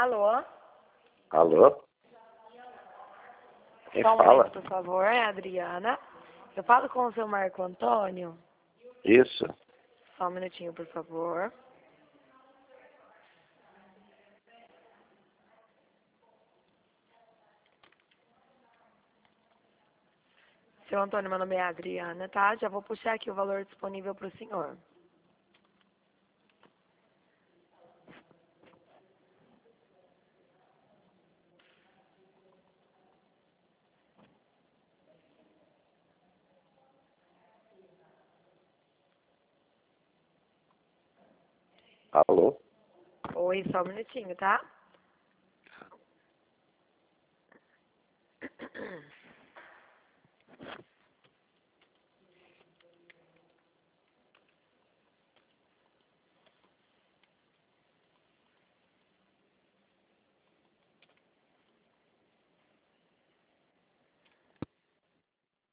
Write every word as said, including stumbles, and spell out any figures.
Alô? Alô? Quem Só um fala? momento, por favor, é a Adriana. Eu falo com o seu Marco Antônio. Isso. Só um minutinho, por favor. Seu Antônio, meu nome é Adriana, tá? Já vou puxar aqui o valor disponível para o senhor. Alô? Oi, só um minutinho, tá?